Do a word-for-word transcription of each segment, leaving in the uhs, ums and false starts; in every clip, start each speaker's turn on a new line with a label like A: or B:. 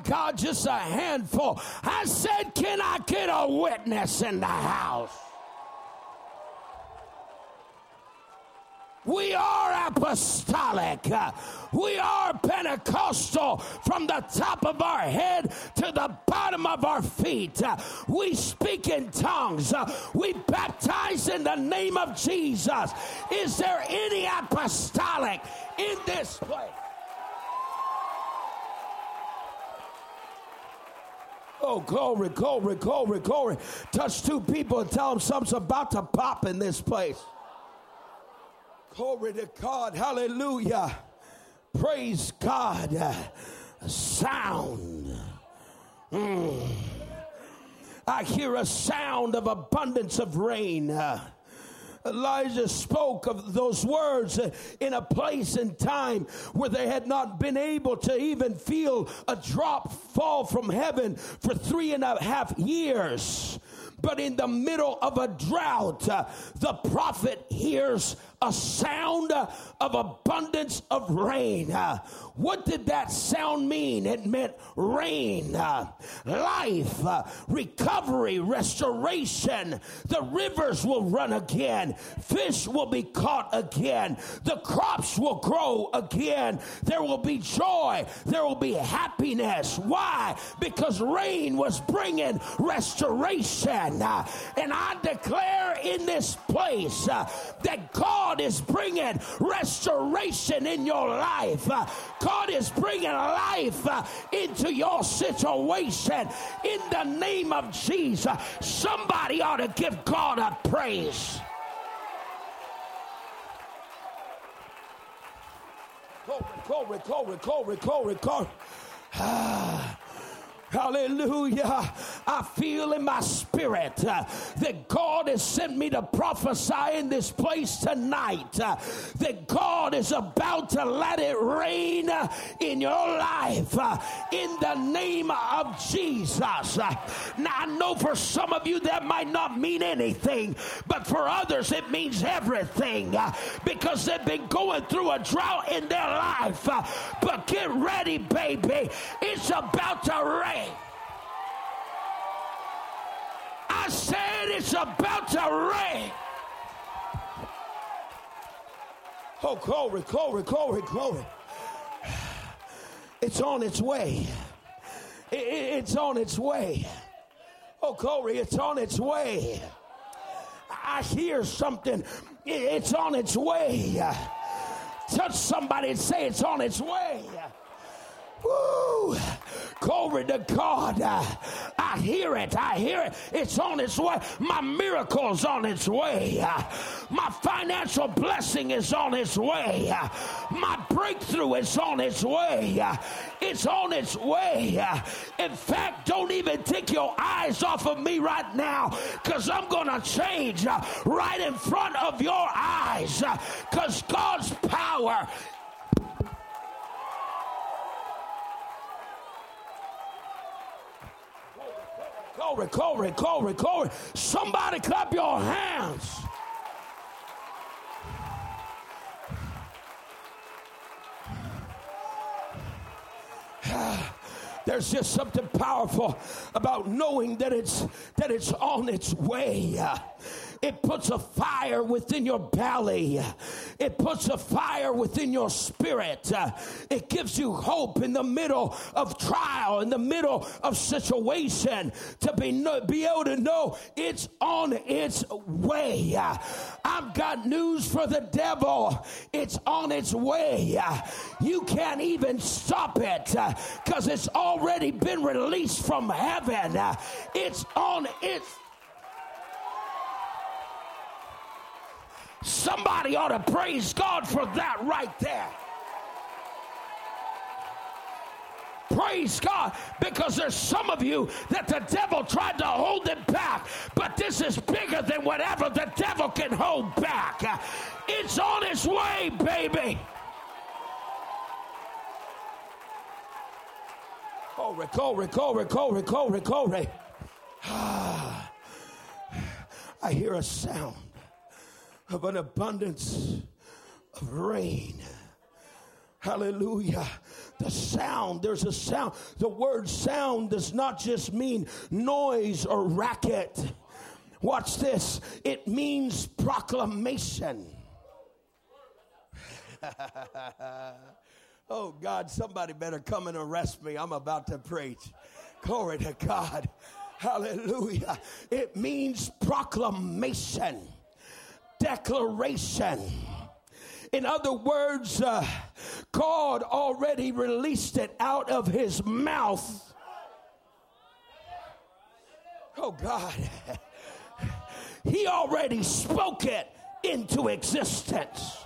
A: God, just a handful. I said, can I get a witness in the house? We are apostolic. We are Pentecostal from the top of our head to the bottom of our feet. We speak in tongues. We baptize in the name of Jesus. Is there any apostolic in this place? Oh, glory, glory, glory, glory. Touch two people and tell them something's about to pop in this place. Glory to God. Hallelujah. Praise God. Uh, sound. Mm. I hear a sound of abundance of rain. Uh, Elijah spoke of those words in a place and time where they had not been able to even feel a drop fall from heaven for three and a half years. But in the middle of a drought, uh, the prophet hears a sound uh, of abundance of rain. Uh, what did that sound mean? It meant rain, uh, life, uh, recovery, restoration. The rivers will run again. Fish will be caught again. The crops will grow again. There will be joy. There will be happiness. Why? Because rain was bringing restoration. Uh, and I declare in this place uh, that God is bringing restoration in your life. Uh, God is bringing life uh, into your situation in the name of Jesus. Somebody ought to give God a praise. Glory, glory, glory, glory, glory, glory. Ah. Hallelujah. I feel in my spirit uh, that God has sent me to prophesy in this place tonight. Uh, that God is about to let it rain uh, in your life uh, in the name of Jesus. Uh, now I know for some of you that might not mean anything, but for others it means everything uh, because they've been going through a drought in their life. Uh, but get ready, baby. It's about to rain. I said it's about to rain. Oh, glory, glory, glory, glory. It's on its way. It's on its way. Oh, glory, it's on its way. I hear something. It's on its way. Touch somebody and say it's on its way. Woo! Glory to God. Uh, I hear it. I hear it. It's on its way. My miracle's on its way. Uh, my financial blessing is on its way. Uh, my breakthrough is on its way. Uh, it's on its way. Uh, in fact, don't even take your eyes off of me right now, because I'm going to change uh, right in front of your eyes, because uh, God's power. Glory, glory, glory, glory. Somebody clap your hands. There's just something powerful about knowing that it's that it's on its way. It puts a fire within your belly. It puts a fire within your spirit. It gives you hope in the middle of trial, in the middle of situation, to be, be able to know it's on its way. I've got news for the devil. It's on its way. You can't even stop it because it's already been released from heaven. It's on its Somebody ought to praise God for that right there. Praise God, because there's some of you that the devil tried to hold it back, but this is bigger than whatever the devil can hold back. It's on its way, baby. Glory, glory, glory, glory, glory, glory. Ah, I hear a sound of an abundance of rain. Hallelujah. The sound, there's a sound. The word sound does not just mean noise or racket. Watch this. It means proclamation. Oh God, somebody better come and arrest me. I'm about to preach. Glory to God. Hallelujah. It means proclamation, declaration. In other words, uh, God already released it out of his mouth. Oh God. He already spoke it into existence.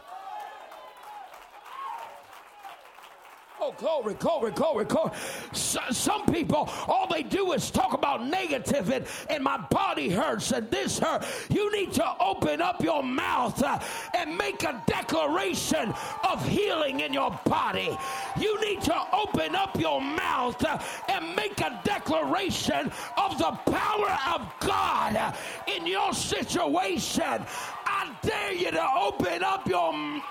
A: Oh, glory, glory, glory, glory. So, some people, all they do is talk about negative and, and my body hurts and this hurt. You need to open up your mouth uh, and make a declaration of healing in your body. You need to open up your mouth uh, and make a declaration of the power of God uh, in your situation. I dare you to open up your mouth.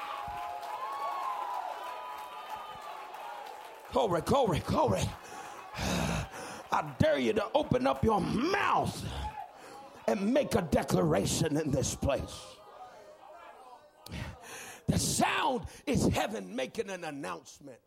A: Glory, glory, glory. I dare you to open up your mouth and make a declaration in this place. The sound is heaven making an announcement.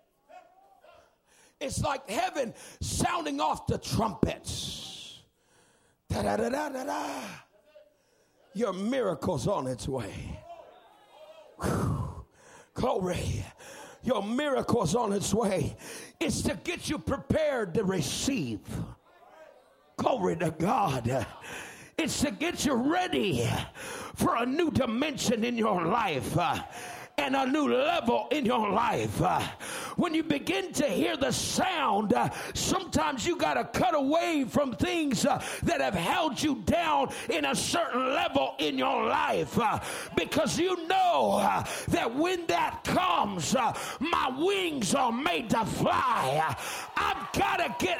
A: It's like heaven sounding off the trumpets. Da-da-da-da-da-da. Your miracle's on its way. Whew. Glory. Your miracle's on its way. It's to get you prepared to receive. Glory to God. It's to get you ready for a new dimension in your life uh, and a new level in your life. Uh, when you begin to hear the sound, uh, sometimes you got to cut away from things uh, that have held you down in a certain level in your life uh, because you know uh, that when that comes, uh, my wings are made to fly. Uh, I've got to get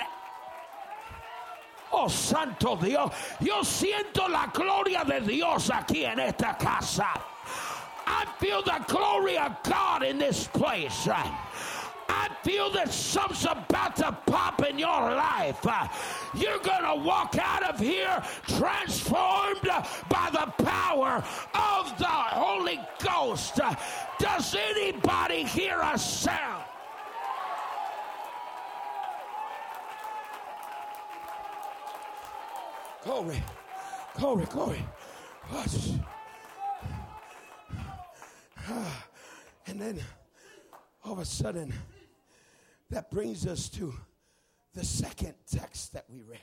A: Oh, santo Dios, yo siento la gloria de Dios aquí en esta casa. I feel the glory of God in this place. I feel that something's about to pop in your life. You're going to walk out of here transformed by the power of the Holy Ghost. Does anybody hear a sound? Glory, glory, glory. And then all of a sudden, that brings us to the second text that we read.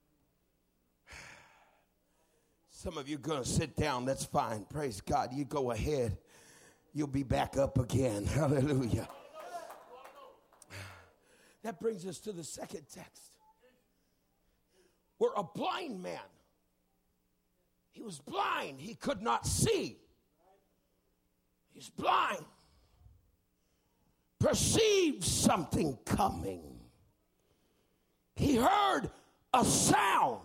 A: Some of you are going to sit down. That's fine. Praise God. You go ahead. You'll be back up again. Hallelujah. That brings us to the second text. Where a blind man, he was blind. He could not see. He's blind. Perceived something coming. He heard a sound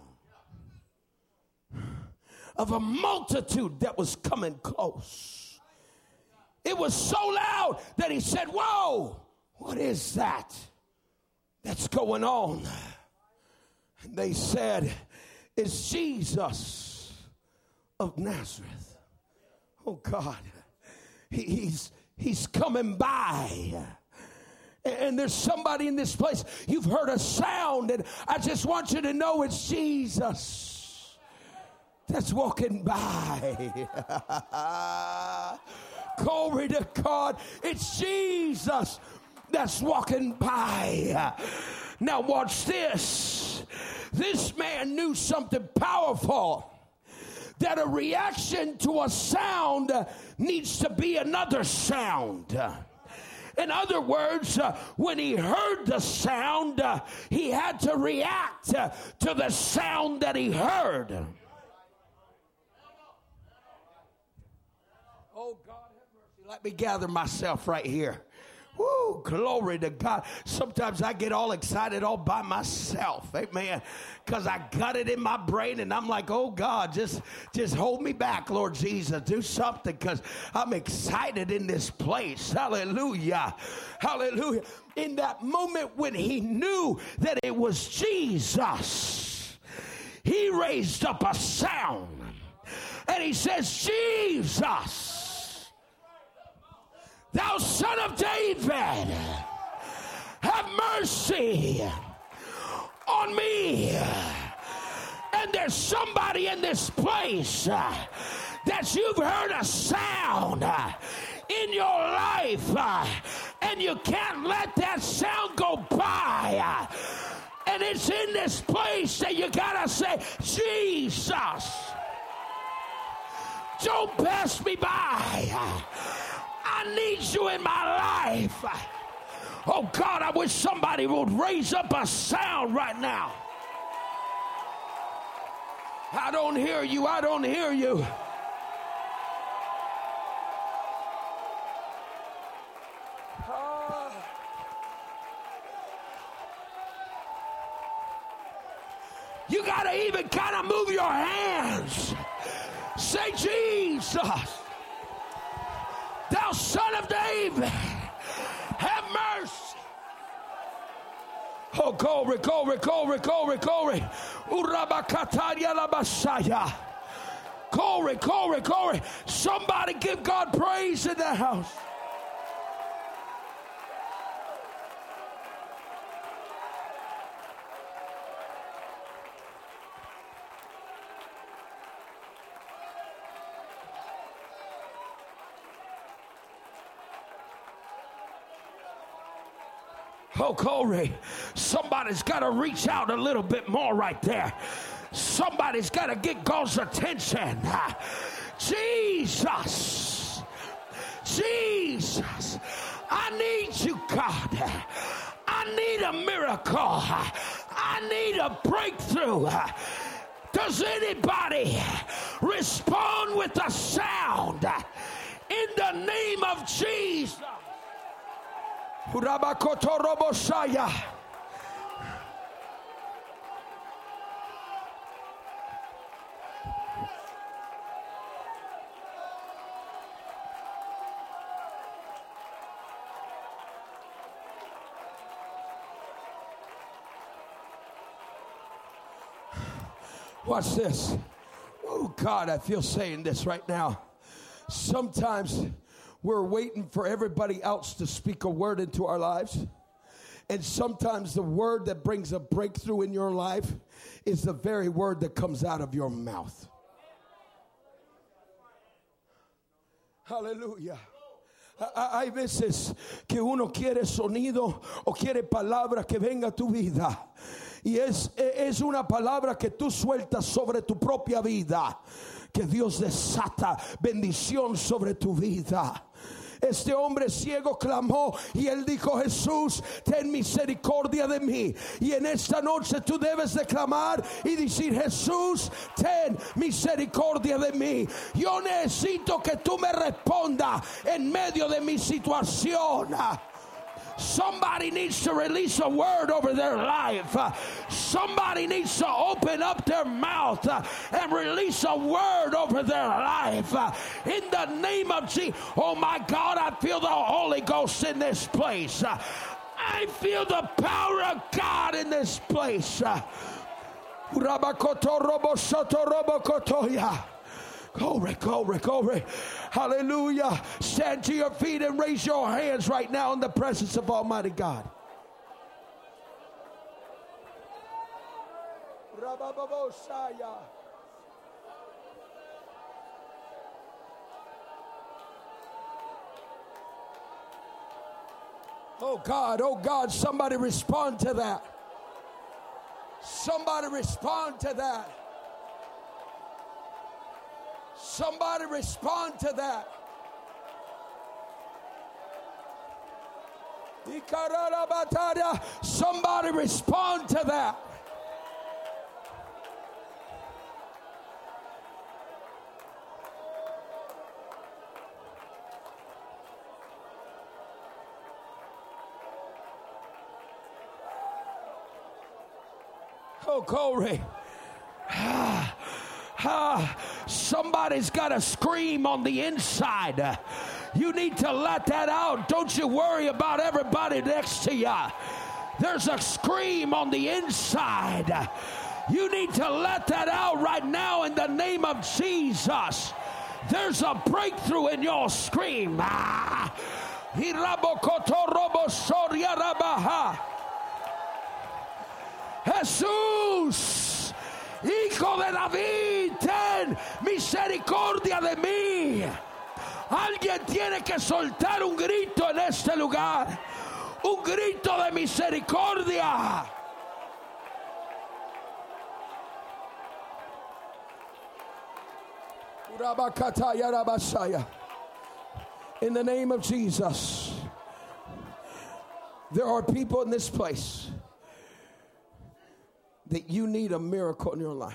A: of a multitude that was coming close. It was so loud that he said, "Whoa, what is that that's going on?" And they said, "It's Jesus of Nazareth." Oh God, he, he's he's coming by. And there's somebody in this place, you've heard a sound, and I just want you to know it's Jesus that's walking by. Glory to God, it's Jesus that's walking by. Now watch this. This man knew something powerful, that a reaction to a sound needs to be another sound. In other words, uh, when he heard the sound, uh, he had to react uh, to the sound that he heard. Oh, God have mercy. Let me gather myself right here. Woo, glory to God. Sometimes I get all excited all by myself. Amen. Because I got it in my brain and I'm like, oh God, just, just hold me back, Lord Jesus. Do something because I'm excited in this place. Hallelujah. Hallelujah. In that moment when he knew that it was Jesus, he raised up a sound and he says, Jesus, thou son of David, have mercy on me. And there's somebody in this place uh, that you've heard a sound uh, in your life uh, and you can't let that sound go by. Uh, and it's in this place that you gotta say, Jesus, don't pass me by. Uh, I need you in my life. Oh God, I wish somebody would raise up a sound right now. I don't hear you. I don't hear you. Uh, you got to even kind of move your hands. Say, Jesus, thou son of David, have mercy. Oh, glory, glory, glory, glory, glory. Urabakataria la Messiah. Glory, glory, glory. Somebody give God praise in the house. Oh, glory. Somebody's got to reach out a little bit more right there. Somebody's got to get God's attention. Jesus. Jesus. I need you, God. I need a miracle. I need a breakthrough. Does anybody respond with a sound in the name of Jesus? Watch this. Oh God, I feel saying this right now. Sometimes we're waiting for everybody else to speak a word into our lives. And sometimes the word that brings a breakthrough in your life is the very word that comes out of your mouth. Hallelujah. Hay veces que uno quiere sonido o quiere palabra que venga a tu vida. Y es, es una palabra que tú sueltas sobre tu propia vida. Que Dios desata bendición sobre tu vida. Este hombre ciego clamó y él dijo, Jesús, ten misericordia de mí. Y en esta noche tú debes de clamar y decir, Jesús, ten misericordia de mí. Yo necesito que tú me respondas en medio de mi situación. Somebody needs to release a word over their life. Uh, somebody needs to open up their mouth uh, and release a word over their life. Uh, in the name of Jesus. Oh my God, I feel the Holy Ghost in this place. Uh, I feel the power of God in this place. Uh, Glory, glory, glory. Hallelujah. Stand to your feet and raise your hands right now in the presence of Almighty God. Oh God, oh God, somebody respond to that. Somebody respond to that. Somebody respond to that. Somebody respond to that. Oh, glory. Ah, ah, somebody's got to scream on the inside. You need to let that out. Don't you worry about everybody next to you. There's a scream on the inside. You need to let that out right now in the name of Jesus. There's a breakthrough in your scream. Ah. Jesús, Hijo de David, ten misericordia de mí. Alguien tiene que soltar un grito en este lugar. Un grito de misericordia. In the name of Jesus, there are people in this place that you need a miracle in your life.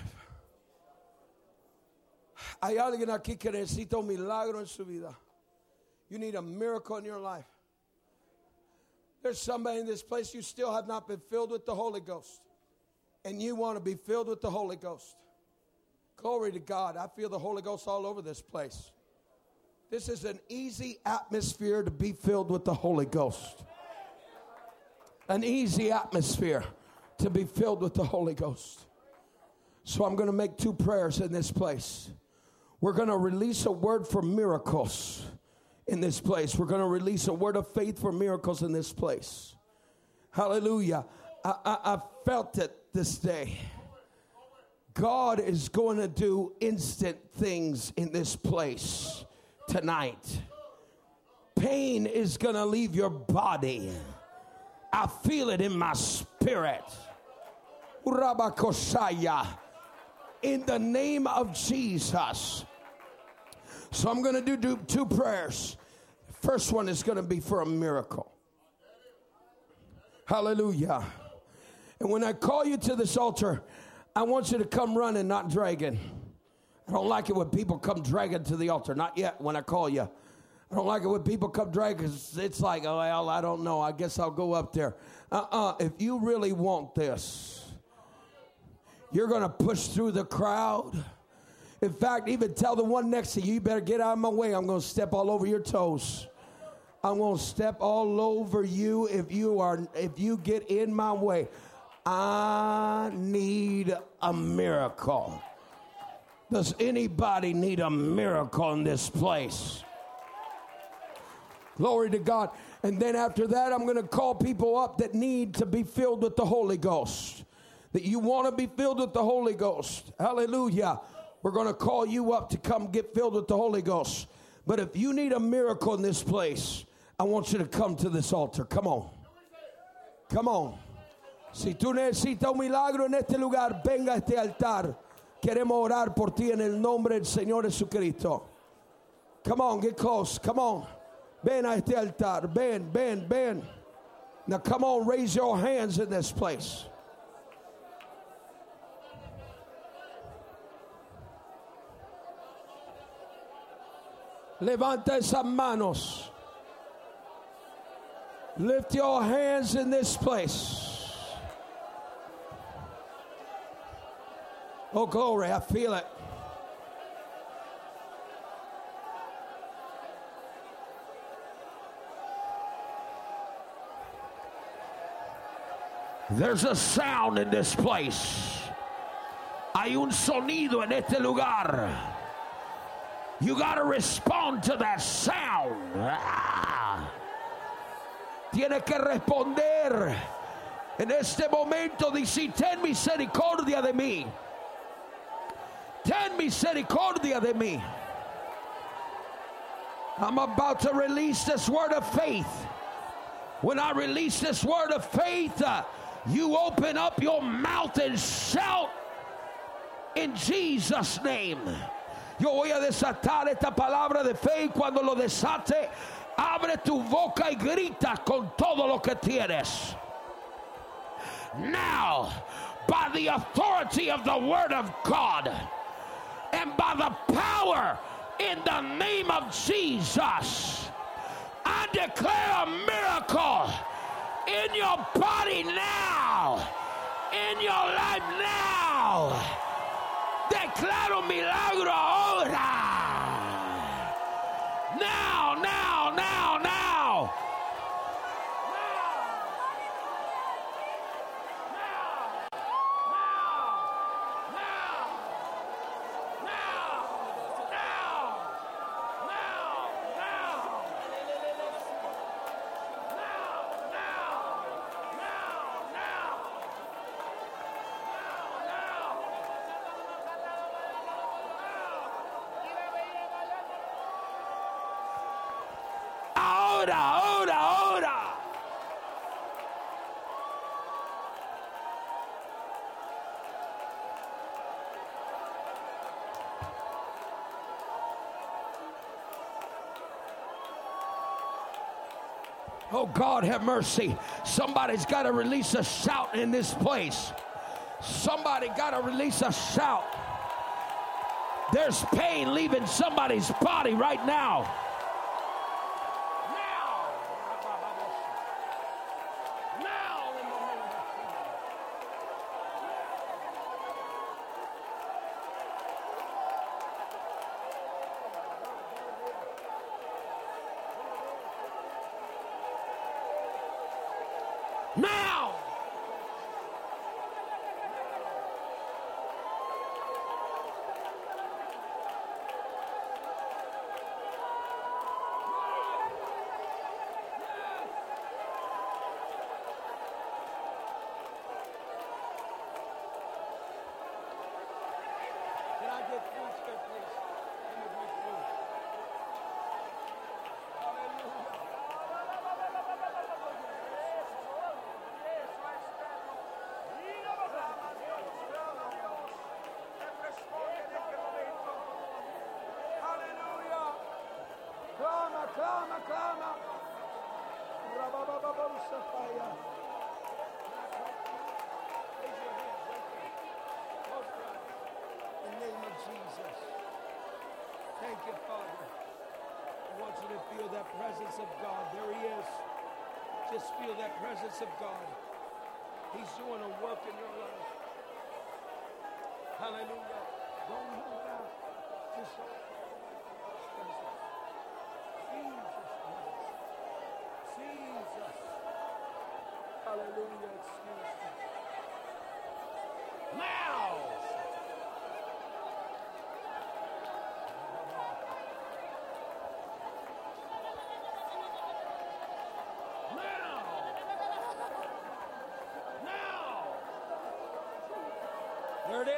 A: Hay alguien aquí que necesita un milagro en su vida. You need a miracle in your life. There's somebody in this place, you still have not been filled with the Holy Ghost, and you want to be filled with the Holy Ghost. Glory to God. I feel the Holy Ghost all over this place. This is an easy atmosphere to be filled with the Holy Ghost. An easy atmosphere to be filled with the Holy Ghost. So I'm going to make two prayers in this place. We're going to release a word for miracles in this place. We're going to release a word of faith for miracles in this place. Hallelujah. I, I, I felt it this day. God is going to do instant things in this place tonight. Pain is going to leave your body. I feel it in my spirit. In the name of Jesus. So I'm going to do, do two prayers. First one is going to be for a miracle. Hallelujah. And when I call you to this altar, I want you to come running, not dragging. I don't like it when people come dragging to the altar. Not yet when I call you. I don't like it when people come dragging. It's like, oh, well, I don't know. I guess I'll go up there. Uh-uh. If you really want this, you're going to push through the crowd. In fact, even tell the one next to you, you better get out of my way. I'm going to step all over your toes. I'm going to step all over you if you are, if you get in my way. I need a miracle. Does anybody need a miracle in this place? Glory to God. And then after that, I'm going to call people up that need to be filled with the Holy Ghost. That you want to be filled with the Holy Ghost. Hallelujah. We're going to call you up to come get filled with the Holy Ghost. But if you need a miracle in this place, I want you to come to this altar. Come on. Come on. Si tú necesitas un milagro en este lugar, venga a este altar. Queremos orar por ti en el nombre del Señor Jesucristo. Come on, get close. Come on. Ven a este altar. Ven, ven, ven. Now come on, raise your hands in this place. Levanta esas manos. Lift your hands in this place. Oh, glory, I feel it. There's a sound in this place. Hay un sonido en este lugar. You got to respond to that sound. Ah. Tienes que responder. En este momento dice, ten misericordia de mí. Ten misericordia de mí. I'm about to release this word of faith. When I release this word of faith, uh, you open up your mouth and shout in Jesus' name. Yo voy a desatar esta palabra de fe y cuando lo desate, abre tu boca y grita con todo lo que tienes. Now, by the authority of the word of God and by the power in the name of Jesus, I declare a miracle in your body now. in your life now. Declaro milagro ahora. Now, now, now, now. Ahora, ahora, ahora. Oh, God, have mercy. Somebody's got to release a shout in this place. Somebody got to release a shout. There's pain leaving somebody's body right now. Now! Can I get food here, please? Let me bring food. Hallelujah. Clama, clama, clama. Rababababosafaya. Raise your hands, okay. Close your eyes. In the name of Jesus. Thank you, Father. I want you to feel that presence of God. There he is. Just feel that presence of God. He's doing a work in your life. Hallelujah. Don't move out. Just Jesus. Jesus. Hallelujah. Excuse me. Now. There it is.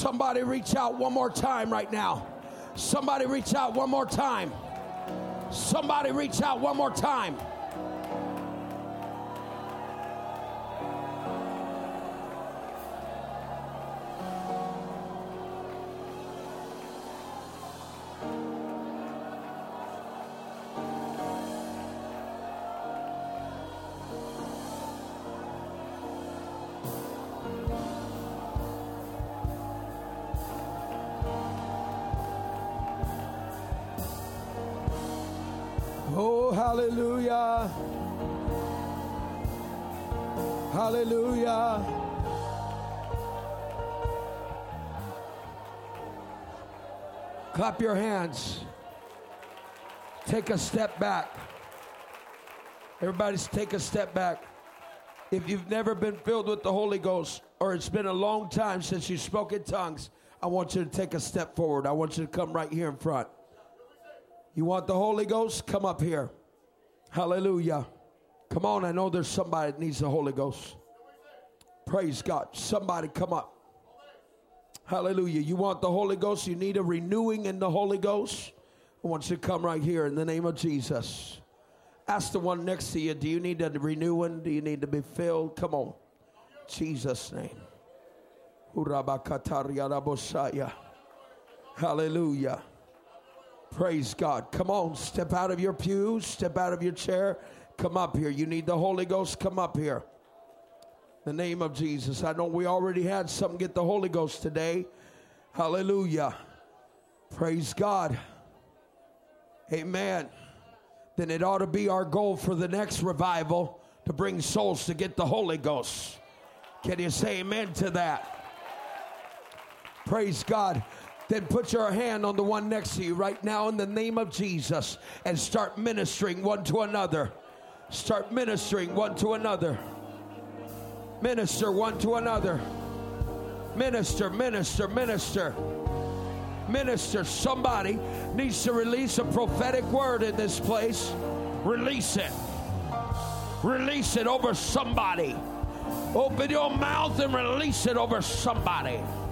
A: Somebody reach out one more time right now. Somebody reach out one more time. Somebody reach out one more time. Oh, hallelujah. Hallelujah. Clap your hands. Take a step back. Everybody take a step back. If you've never been filled with the Holy Ghost, or it's been a long time since you spoke in tongues, I want you to take a step forward. I want you to come right here in front. You want the Holy Ghost? Come up here. Hallelujah. Come on, I know there's somebody that needs the Holy Ghost. Praise God. Somebody come up. Hallelujah. You want the Holy Ghost? You need a renewing in the Holy Ghost? I want you to come right here in the name of Jesus. Ask the one next to you, do you need a renewing? Do you need to be filled? Come on. Jesus' name. Hallelujah. Praise God. Come on, step out of your pews, step out of your chair. Come up here. You need the Holy Ghost? Come up here. In the name of Jesus. I know we already had some get the Holy Ghost today. Hallelujah. Praise God. Amen. Then it ought to be our goal for the next revival to bring souls to get the Holy Ghost. Can you say amen to that? Praise God. Then put your hand on the one next to you right now in the name of Jesus and start ministering one to another. Start ministering one to another. Minister one to another. Minister, minister, minister. Minister. Somebody needs to release a prophetic word in this place. Release it. Release it over somebody. Open your mouth and release it over somebody.